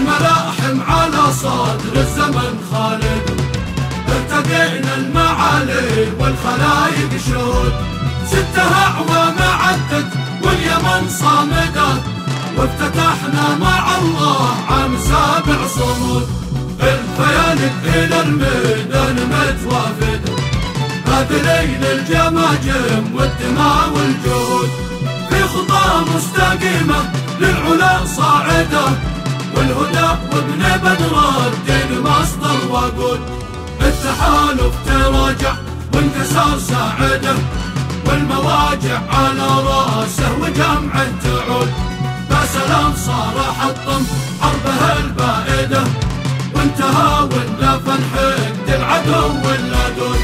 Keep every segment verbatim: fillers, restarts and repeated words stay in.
الملاحم على صدر الزمن خالد، ارتقينا المعالي والخلايق شهود، ستها أعوام عدت واليمن صامدة، وافتتحنا مع الله عام سابع صمود. الفيالق إلى الميدان متوافدة، باذلين الجماجم والدماء والجهود، في خطى مستقيمة للعلا صاعدة، والهدى وابن بدر الدين مصدر وقود. التحالف تراجع وانكسر ساعده، والمواجع على راسه وجمعه تعود. بس الانصار حطم حربه البائده، وانتهى وندفن حقد العدو واللدود.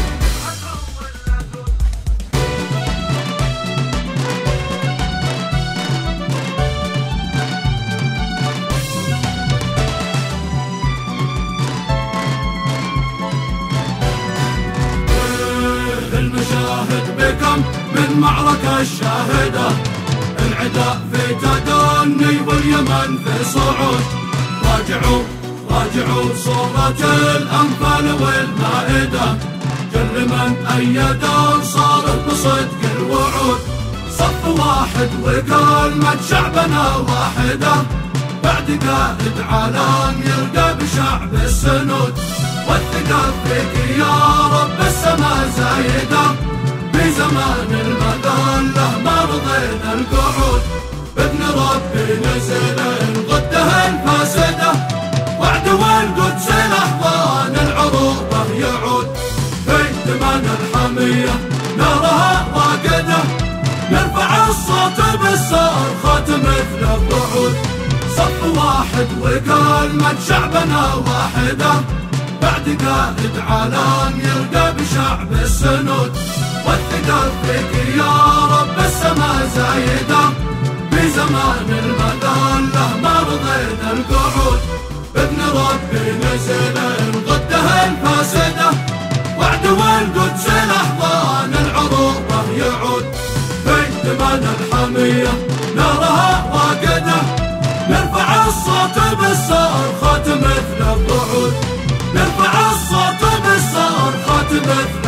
المشاهد بكم من معركة الشاهدة، العداء في تدني واليمن في صعود. راجعوا راجعوا صورة الأنفال والمائدة، كل من أيد أنصاره بصدق الوعود. صف واحد وكلمة شعبنا واحدة، بعد قائد علام يلقى بشعب السنود. والثقة فيك يا رب السما زايدة، في زمان المذلة ما رضينا القعود. بابن ربي نزل الغده الفاسدة، وعد والقدس الأحضان العروبة يعود. في دمان الحمية نارها واقدة، نرفع الصوت بالصرخات مثل الرعود. صف واحد وكلمة شعبنا واحدة، بعد قائد علام يلقى بشعب السنود. والثقة فيك يا رب السما زايدة، في زمان المذلة ما رضينا القعود. بابن ربي نزل الغده الفاسدة، وعد والقدس الأحضان العروبة يعود. في دمان الحمية نارها واقدة، نرفع الصوت بالصرخات مثل الرعود. نرفع الصوت بالصرخات مثل